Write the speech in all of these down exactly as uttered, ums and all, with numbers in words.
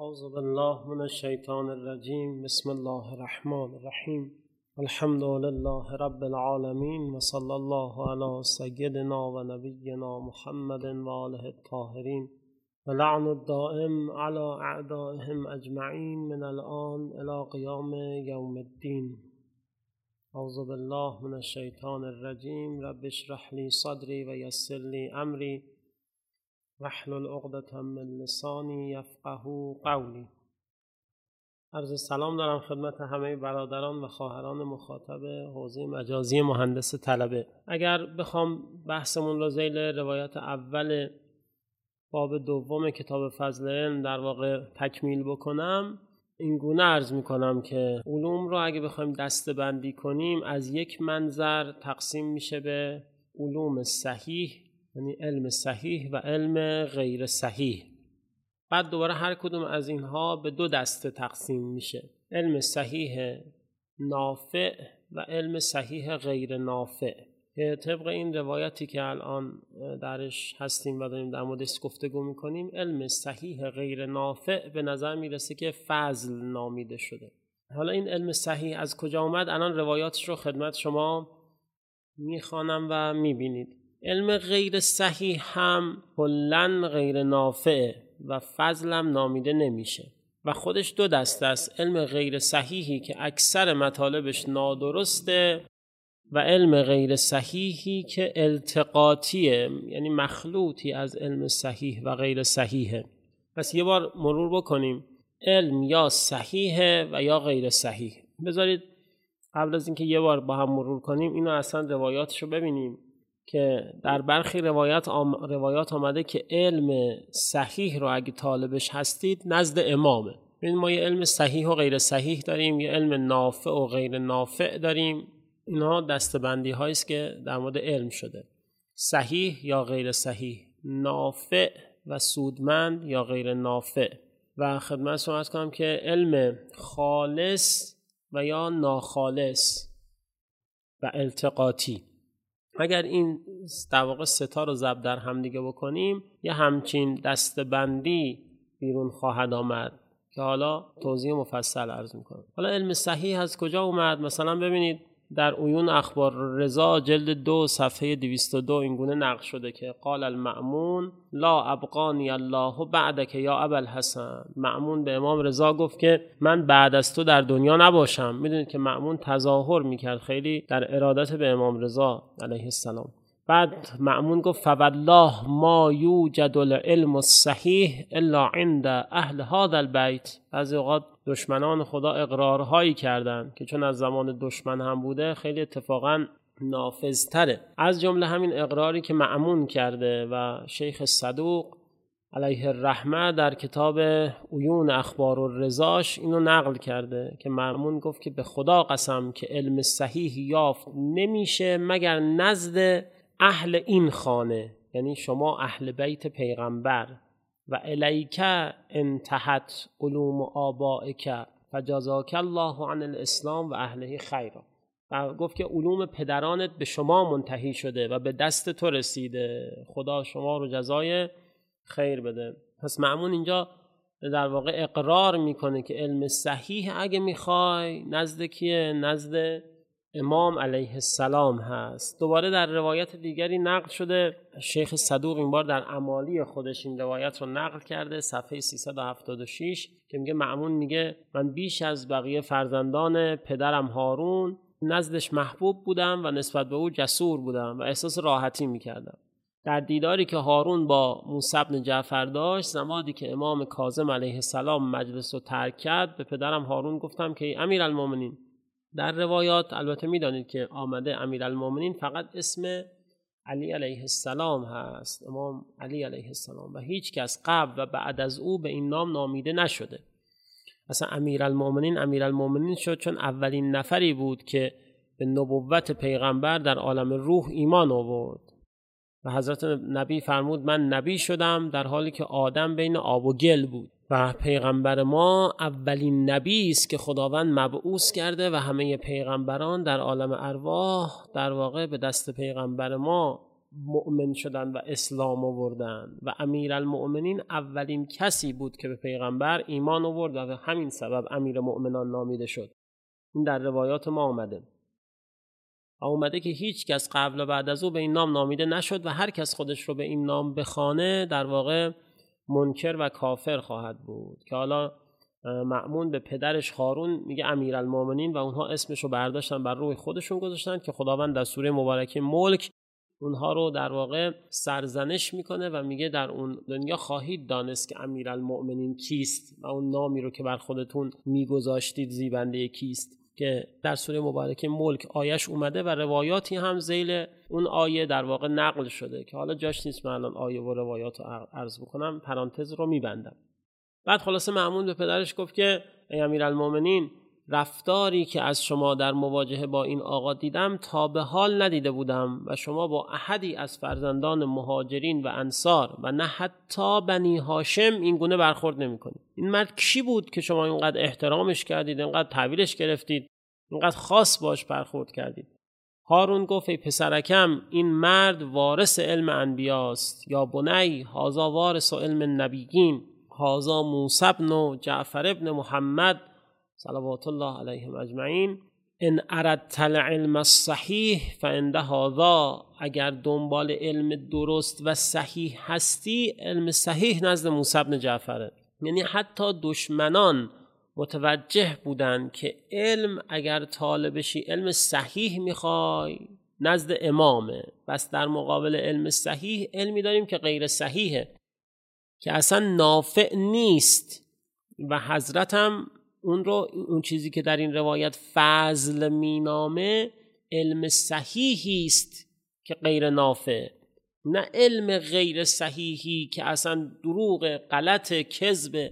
اعوذ بالله من الشیطان الرجیم. بسم الله الرحمن الرحیم. الحمد لله رب العالمین و صلی الله علی سیدنا و نبینا محمد و آله الطاهرین و لعن الدائم علی اعدائهم اجمعین من الان الی قیام یوم الدین. اعوذ بالله من الشیطان الرجیم. رب اشرح لی صدری و یسر لی امری واحلل عقدة من لسانی یفقهوا قولی. عرض سلام دارم خدمت همه برادران و خواهران مخاطب حوزه مجازی مهندس طلبه. اگر بخوام بحثمون رو ذیل روایت اول باب دوم کتاب فضل علم در واقع تکمیل بکنم، این گونه عرض میکنم که علوم رو اگه بخوایم دسته بندی کنیم از یک منظر تقسیم میشه به علوم صحیح، یعنی علم صحیح و علم غیر صحیح. بعد دوباره هر کدوم از اینها به دو دسته تقسیم میشه: علم صحیح نافع و علم صحیح غیر نافع. طبق این روایتی که الان درش هستیم و داریم در موردش گفتگو میکنیم، علم صحیح غیر نافع به نظر میرسه که فضل نامیده شده. حالا این علم صحیح از کجا اومد؟ الان روایاتش رو خدمت شما میخوانم و میبینید. علم غیر صحیح هم کلاً غیر نافع و فضلم نامیده نمیشه و خودش دو دسته است: علم غیر صحیحی که اکثر مطالبش نادرسته و علم غیر صحیحی که التقاطیه، یعنی مخلوطی از علم صحیح و غیر صحیحه. پس یه بار مرور بکنیم. علم یا صحیحه و یا غیر صحیح. بذارید قبل از اینکه یه بار با هم مرور کنیم اینو اصلا روایاتشو ببینیم که در برخی روایات آم... روایات آمده که علم صحیح رو اگه طالبش هستید نزد امامه. ببین ما یه علم صحیح و غیر صحیح داریم، یه علم نافع و غیر نافع داریم. اینها دسته‌بندی هایی است که در مورد علم شده: صحیح یا غیر صحیح، نافع و سودمند یا غیر نافع. و خدمتتون عرض کنم که علم خالص و یا ناخالص و التقاطی. اگر این در واقع ستا رو ضرب در هم دیگه بکنیم یه همچین دسته‌بندی بیرون خواهد آمد که حالا توضیح مفصل عرض میکنم. حالا علم صحیح از کجا اومد؟ مثلا ببینید در عیون اخبار رضا جلد دو صفحه دویست و دو این گونه نقل شده که قال المأمون لا ابقانی الله بعدک یا ابوالحسن. مأمون به امام رضا گفت که من بعد از تو در دنیا نباشم. میدونید که مأمون تظاهر میکرد خیلی در ارادت به امام رضا علیه السلام. بعد مأمون گفت فوالله ما یوجد العلم الصحیح الا عند اهل هذا البیت. بعضی اوقات دشمنان خدا اقرارهایی کردن که چون از زمان دشمن هم بوده خیلی اتفاقا نافذتره. از جمله همین اقراری که مأمون کرده و شیخ صدوق علیه الرحمه در کتاب عیون اخبار الرضاش اینو نقل کرده که مأمون گفت که به خدا قسم که علم صحیح یافت نمیشه مگر نزد اهل این خانه، یعنی شما اهل بیت پیغمبر، و الیک انتهت علوم آبائک فجزاک الله عن الاسلام و اهله خیرا. و گفت که علوم پدرانت به شما منتهی شده و به دست تو رسیده، خدا شما رو جزای خیر بده. پس مأمون اینجا در واقع اقرار میکنه که علم صحیح اگه میخوای نزد کیه؟ نزد امام علیه السلام هست. دوباره در روایت دیگری نقل شده، شیخ صدوق این بار در امالی خودش این روایت رو نقل کرده صفحه سیصد و هفتاد و شش که میگه مأمون میگه من بیش از بقیه فرزندان پدرم هارون نزدش محبوب بودم و نسبت به او جسور بودم و احساس راحتی میکردم. در دیداری که هارون با موسی بن جعفر داشت، زمانی که امام کاظم علیه السلام مجلس رو ترک کرد، به پدرم هارون گفتم که امیرالمومنین. در روایات البته میدانید که آمده امیرالمومنین فقط اسم علی علیه السلام هست، امام علی علیه السلام، و هیچ کس قبل و بعد از او به این نام نامیده نشده. اصلا امیرالمومنین امیرالمومنین شد چون اولین نفری بود که به نبوت پیغمبر در عالم روح ایمان آورد و حضرت نبی فرمود من نبی شدم در حالی که آدم بین آب و گل بود و پیغمبر ما اولین نبی است که خداوند مبعوث کرده و همه پیغمبران در عالم ارواح در واقع به دست پیغمبر ما مؤمن شدن و اسلام آوردن و امیرالمؤمنین اولین کسی بود که به پیغمبر ایمان آورد و به همین سبب امیر مؤمنان نامیده شد. این در روایات ما آمده. آمده که هیچ کس قبل و بعد از او به این نام نامیده نشد و هر کس خودش رو به این نام بخوانه در واقع منکر و کافر خواهد بود. که حالا مأمون به پدرش هارون میگه امیرالمؤمنین و اونها اسمش رو برداشتن بر روی خودشون گذاشتن که خداوند در سوره مبارکه ملک اونها رو در واقع سرزنش میکنه و میگه در اون دنیا خواهید دانست که امیرالمؤمنین کیست و اون نامی رو که بر خودتون میگذاشتید زیبنده کیست، که در سوره مبارکه ملک آیش اومده و روایاتی هم ذیل اون آیه در واقع نقل شده که حالا جاش نیست من الان آیه و روایات رو عرض بکنم، پرانتز رو میبندم. بعد خلاصه مأمون به پدرش گفت که ای امیرالمؤمنین، رفتاری که از شما در مواجهه با این آقا دیدم تا به حال ندیده بودم و شما با احدی از فرزندان مهاجرین و انصار و نه حتی بنی هاشم این گونه برخورد نمی کنید. این مرد کی بود که شما اینقدر احترامش کردید، اینقدر تحویلش گرفتید، اینقدر خاص باش برخورد کردید؟ هارون گفت ای پسرکم، این مرد وارث علم انبیاست. یا بنی هازا وارث علم نبیین، هازا موسی بن جعفر ابن محمد صلوات الله علیهم اجمعین. ان اردت العلم الصحیح فعند هذا، اگر دنبال علم درست و صحیح هستی، علم صحیح نزد موسی بن جعفره. یعنی حتی دشمنان متوجه بودن که علم اگر طالبشی علم صحیح میخوای نزد امامه، بس در مقابل علم صحیح علمی داریم که غیر صحیحه که اصلا نافع نیست و حضرت هم اون رو اون چیزی که در این روایت فضل مینامه علم صحیحی است که غیر نافع، نه علم غیر صحیحی که اصلا دروغ، غلط، کذب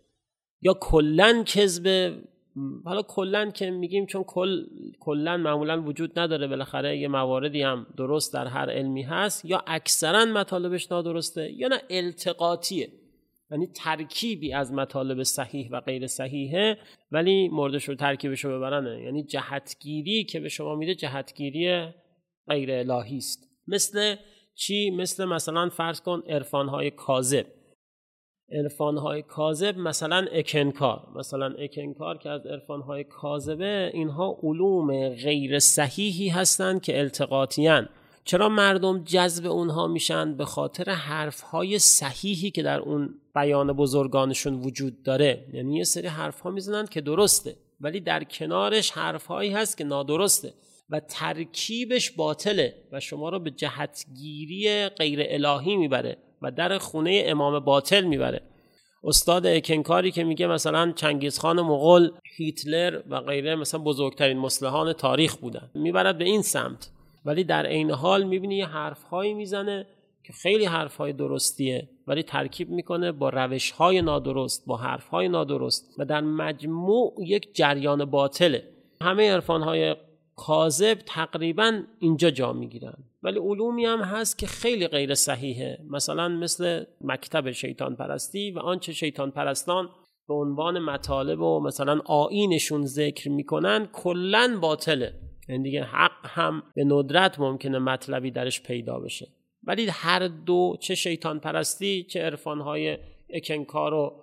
یا کلن کذب. حالا کلن که میگیم چون کل کلن معمولا وجود نداره، بالاخره یه مواردی هم درست در هر علمی هست، یا اکثرا مطالبش نادرسته یا نه التقاطیه، یعنی ترکیبی از مطالب صحیح و غیر صحیحه ولی موردش رو ترکیبش رو ببرنه. یعنی جهتگیری که به شما میده جهتگیری غیر الهی است. مثل چی؟ مثل مثلا فرض کن عرفان‌های کاذب. عرفان‌های کاذب مثلا اکنکار، مثلا اکنکار که از عرفان‌های کاذبه، اینها علوم غیر صحیحی هستند که التقاطیان. چرا مردم جذب اونها میشن؟ به خاطر حرفهای صحیحی که در اون بیان بزرگانشون وجود داره. یعنی یه سری حرفها میزنن که درسته ولی در کنارش حرفهایی هست که نادرسته و ترکیبش باطله و شما رو به جهتگیری غیر الهی میبره و در خونه امام باطل میبره. استاد اکنکاری که میگه مثلا چنگیزخان مغول، هیتلر و غیره مثلا بزرگترین مصلحان تاریخ بودن، میبرد به این سمت، ولی در عین حال میبینی یه حرفهایی میزنه که خیلی حرفهای درستیه ولی ترکیب میکنه با روشهای نادرست، با حرفهای نادرست و در مجموع یک جریان باطله. همه عرفانهای کاذب تقریبا اینجا جا میگیرن، ولی علومی هم هست که خیلی غیر صحیحه، مثلا مثل مکتب شیطان پرستی و آنچه شیطان پرستان به عنوان مطالب و مثلا آیینشون ذکر میکنن کلن باطله. یعنی دیگه حق هم به ندرت ممکنه مطلبی درش پیدا بشه، ولی هر دو، چه شیطان پرستی چه عرفانهای اکنکار و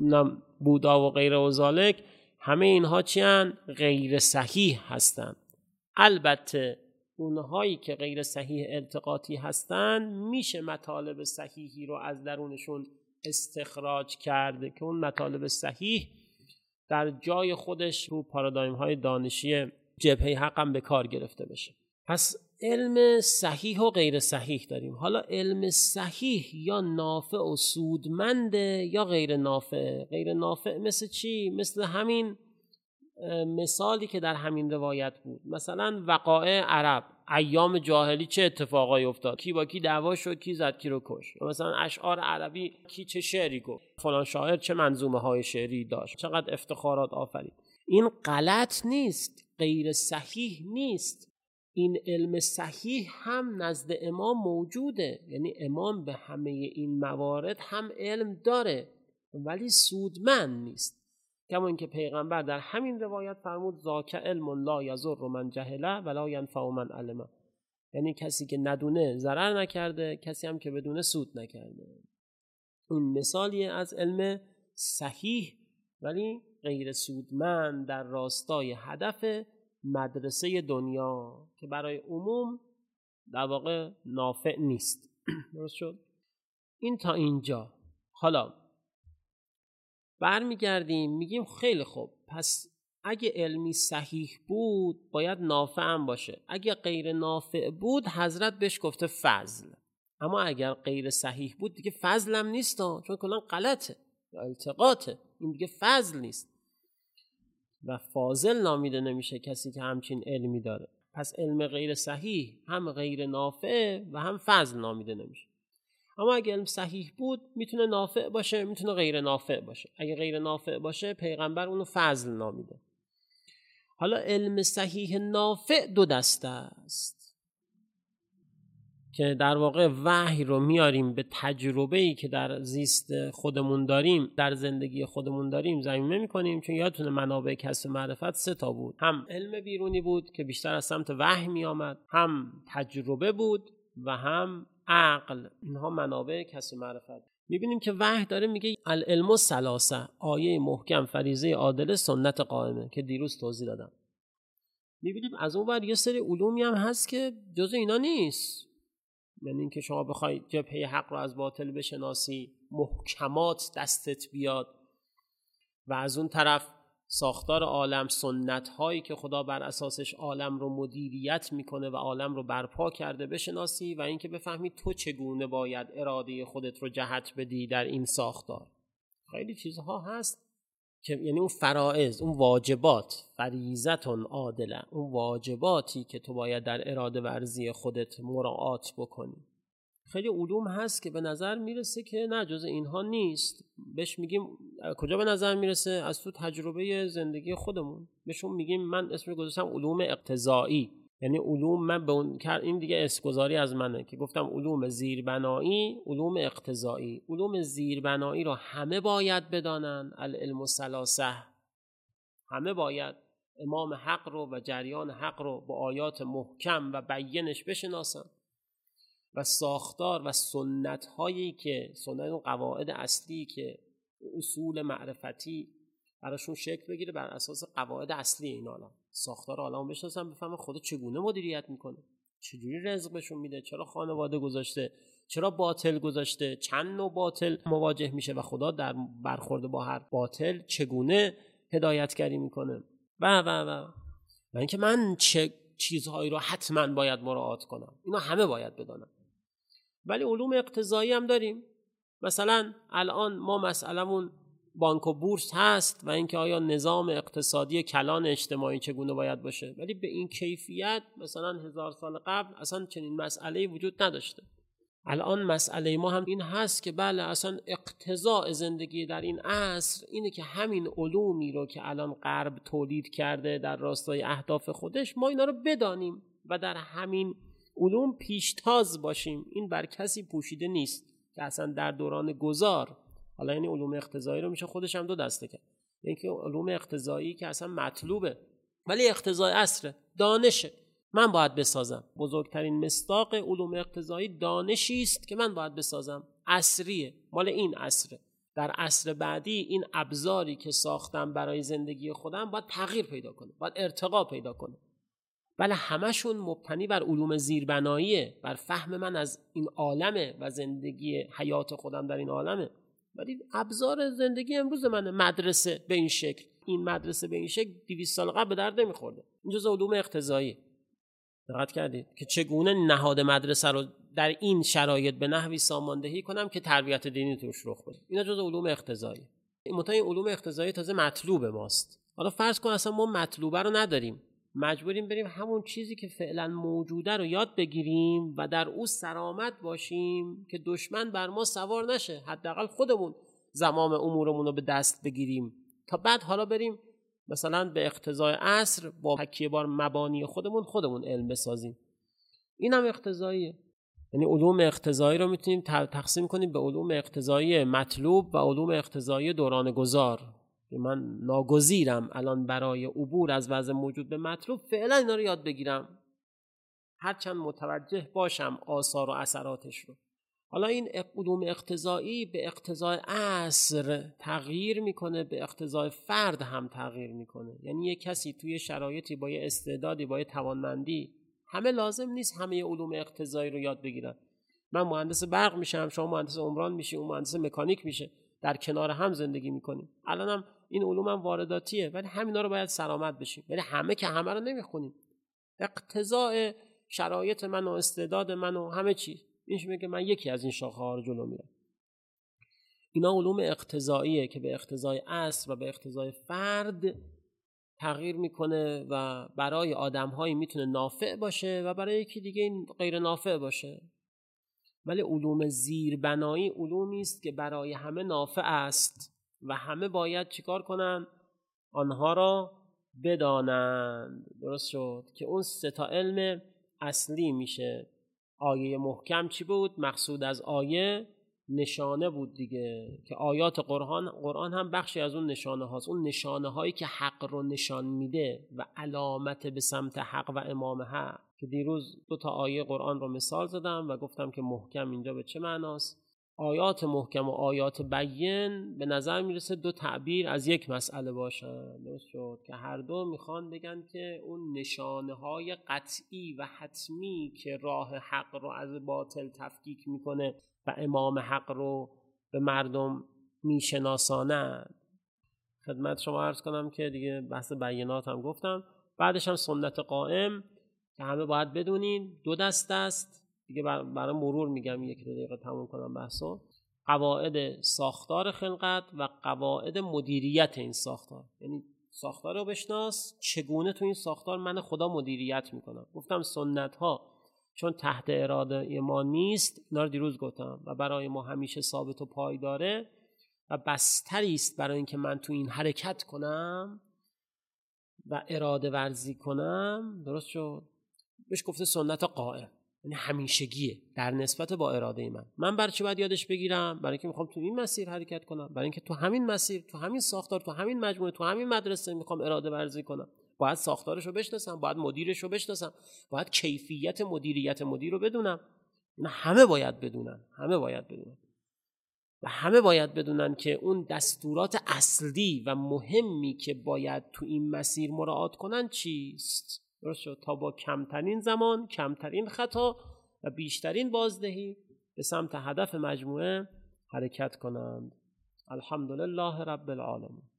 بودا و غیره و ذالک، همه اینها چی هن؟ غیر صحیح هستن. البته اونهایی که غیر صحیح التقاطی هستن میشه مطالب صحیحی رو از درونشون استخراج کرده که اون مطالب صحیح در جای خودش رو پارادایم های دانشی جبهه حق هم به کار گرفته بشه. پس علم صحیح و غیر صحیح داریم. حالا علم صحیح یا نافع و سودمنده یا غیر نافع. غیر نافع مثل چی؟ مثل همین مثالی که در همین روایت بود. مثلا وقایع عرب ایام جاهلی چه اتفاقایی افتاد، کی با کی دعوا شد، کی زد کی رو کش. مثلا اشعار عربی کی چه شعری گفت، فلان شاعر چه منظومه های شعری داشت، چقدر افتخارات آفرید. این غلط نیست، غیر صحیح نیست. این علم صحیح هم نزد امام موجوده، یعنی امام به همه این موارد هم علم داره ولی سودمند نیست. کما اینکه پیغمبر در همین روایت فرمود ذاک علم لا یضر من جهله ولا ینفع من علمه. یعنی کسی که ندونه ضرر نکرده، کسی هم که بدونه سود نکرده. این مثالیه از علم صحیح ولی غیر سودمند در راستای هدف مدرسه دنیا که برای عموم در واقع نافع نیست. درست شد؟ این تا اینجا. حالا برمیگردیم میگیم خیلی خوب، پس اگه علمی صحیح بود باید نافع هم باشه، اگه غیر نافع بود حضرت بهش گفته فضل. اما اگر غیر صحیح بود دیگه فضل هم نیست، چون کلا غلطه یا التقاطه، این دیگه فضل نیست و فاضل نامیده نمیشه کسی که همچین علمی داره. پس علم غیر صحیح هم غیر نافع و هم فضل نامیده نمیشه. اما اگه علم صحیح بود میتونه نافع باشه، میتونه غیر نافع باشه. اگه غیر نافع باشه پیغمبر اونو فضل نامیده. حالا علم صحیح نافع دو دسته است که در واقع وحی رو میاریم به تجربه‌ای که در زیست خودمون داریم، در زندگی خودمون داریم ضمیمه میکنیم. چون یادتونه منابع کسب معرفت سه تا بود، هم علم بیرونی بود که بیشتر از سمت وحی میامد، هم تجربه بود و هم عقل. اینها منابع کسب معرفت. میبینیم که وحی داره میگه العلم ثلاثه، آیه محکم، فریضه عادله، سنت قائمه که دیروز توضیح دادم. میبینیم از اون ور یه سری علومی هم هست که جزء اینا نیست. یعنی اینکه شما بخوای جبهه حق رو از باطل بشناسی، محکمات دستت بیاد و از اون طرف ساختار عالم، سنت هایی که خدا بر اساسش عالم رو مدیریت میکنه و عالم رو برپا کرده بشناسی و اینکه بفهمی تو چگونه باید اراده خودت رو جهت بدی در این ساختار. خیلی چیزها هست که یعنی اون فرائض، اون واجبات، فریضتون عادله، اون واجباتی که تو باید در اراده ورزی خودت مراعات بکنی. خیلی علوم هست که به نظر میرسه که نه جز اینها نیست. بهش میگیم کجا به نظر میرسه؟ از تو تجربه زندگی خودمون. بهشون میگیم، من اسم گذاشتم علوم اقتضایی. یعنی علوم من به اون کار، این دیگه اسمگذاری از منه که گفتم علوم زیربنایی، علوم اقتضایی. علوم زیربنایی رو همه باید بدانن، العلم ثلاثه، همه باید امام حق رو و جریان حق رو با آیات محکم و بینش بشناسن و ساختار و سنت هایی که سنت و قواعد اصلی که اصول معرفتی براشون شکل بگیره بر اساس قواعد اصلی این عالم. ساختار عالم بشناسن، بفهمن خدا چگونه مدیریت میکنه، چجوری رزق بهشون میده، چرا خانواده گذاشته، چرا باطل گذاشته، چند نوع باطل مواجه میشه و خدا در برخورد با هر باطل چگونه هدایتگری میکنه و و و و اینکه من چه چیزهایی رو حتما باید مراعات کنم. اینا همه باید بدانم. ولی علوم اقتضایی هم داریم. مثلا الان ما مسئلمون بانک و بورس هست و اینکه آیا نظام اقتصادی کلان اجتماعی چگونه باید باشه، ولی به این کیفیت مثلا هزار سال قبل اصلا چنین مسئله‌ای وجود نداشته. الان مسئله ما هم این هست که بله اصلا اقتضاء زندگی در این عصر اینه که همین علومی رو که الان غرب تولید کرده در راستای اهداف خودش، ما اینا رو بدانیم و در همین علوم پیشتاز باشیم. این بر کسی پوشیده نیست که اصلا در دوران گذار، حالا یعنی علوم اقتضایی رو میشه خودش هم دو دسته کرد. یکی علوم اقتضایی که اصلا مطلوبه ولی اقتضای عصره، دانشه، من باید بسازم. بزرگترین مصداق علوم اقتضایی دانشی است که من باید بسازم، عصریه، مال این عصره. در عصر بعدی این ابزاری که ساختم برای زندگی خودم باید تغییر پیدا کنه، باید ارتقا پیدا کنه. بله همشون مبتنی بر علوم زیربناییه، بر فهم من از این عالمه و زندگی حیات خودم در این عالمه. ولی ابزار زندگی امروز منه، مدرسه به این شکل، این مدرسه به این شکل دویست سال قبل به درد نمیخورده. این جزء علوم اقتضایی. دقت کردید که چگونه نهاد مدرسه رو در این شرایط به نحوی ساماندهی کنم که تربیت دینی توش رخ بده. اینا جزء علوم اقتضایی. این متای علوم اقتضایی تازه مطلوب ماست. حالا فرض کن اصلا ما مطلوبه رو نداریم، مجبوریم بریم همون چیزی که فعلا موجوده رو یاد بگیریم و در او سرآمد باشیم که دشمن بر ما سوار نشه. حداقل خودمون زمام امورمون رو به دست بگیریم تا بعد حالا بریم مثلا به اقتضای عصر با تکیه بار مبانی خودمون خودمون علم بسازیم. این هم اقتضاییه. یعنی علوم اقتضایی رو میتونیم تقسیم کنیم به علوم اقتضایی مطلوب و علوم اقتضایی دوران گذار. من ناگزیرم الان برای عبور از وضع موجود به مطلوب فعلا اینا رو یاد بگیرم هرچند متوجه باشم آثار و اثراتش رو. حالا این علوم اقتضایی به اقتضای عصر تغییر میکنه، به اقتضای فرد هم تغییر میکنه. یعنی یک کسی توی شرایطی با یه استعدادی، با یه توانمندی، همه لازم نیست همه علوم اقتضایی رو یاد بگیرن. من مهندس برق میشم، شما مهندس عمران میشی، اون مهندس مکانیک میشه، در کنار هم زندگی میکنیم. الانم این علوم هم وارداتیه، ولی همینا رو باید سلامت بشیم. ولی همه که همه رو نمیخونیم. اقتضاء شرایط من و استعداد من و همه چیز، اینش میگه من یکی از این شاخه‌ها رو جلو میرم. اینا علوم اقتضاییه که به اقتضای اصل و به اقتضای فرد تغییر میکنه و برای آدم‌هایی میتونه نافع باشه و برای یکی دیگه غیر نافع باشه. ولی علوم زیربنایی علومی است که برای همه نافع است و همه باید چیکار کنن؟ آنها را بدانند. درست شد که اون سه تا علم اصلی میشه. آیه محکم چی بود؟ مقصود از آیه نشانه بود دیگه، که آیات قرآن قرآن هم بخشی از اون نشانه هاست. اون نشانه هایی که حق رو نشان میده و علامت به سمت حق و امام حق، که دیروز دو تا آیه قرآن رو مثال زدم و گفتم که محکم اینجا به چه معناست. آیات محکم و آیات بین به نظر میرسه دو تعبیر از یک مسئله باشن. درست شد که هر دو میخوان بگن که اون نشانه های قطعی و حتمی که راه حق رو از باطل تفکیک میکنه و امام حق رو به مردم میشناساند. خدمت شما عرض کنم که دیگه بحث بیانات هم گفتم. بعدش هم سنت قائم که همه باید بدونین دو دست است دیگه. برای مرور میگم، یک دو دقیقه تموم کنم بحثو. قواعد ساختار خلقت و قواعد مدیریت این ساختار. یعنی ساختار رو بشناس، چگونه تو این ساختار من خدا مدیریت میکنم. گفتم سنت ها چون تحت اراده ما نیست، اینا رو دیروز گفتم، و برای ما همیشه ثابت و پایداره و بستری است برای اینکه من تو این حرکت کنم و اراده ورزی کنم. درست شد؟ بهش گفته سنت قائم، یعنی همیشگیه در نسبت با اراده من. من برای چی باید یادش بگیرم؟ برای اینکه میخوام تو این مسیر حرکت کنم، برای اینکه تو همین مسیر، تو همین ساختار، تو همین مجموعه، تو همین مدرسه میخوام اراده ورزی کنم. باید ساختارش رو بشناسم، باید مدیرش رو بشناسم، باید کیفیت مدیریت مدیر رو بدونم. اینا همه باید بدونن، همه باید بدونن و همه باید بدونن که اون دستورات اصلی و مهمی که باید تو این مسیر مراعات کنن چیست. درست شد؟ تا با کمترین زمان، کمترین خطا و بیشترین بازدهی به سمت هدف مجموعه حرکت کنند. الحمدلله رب العالمین.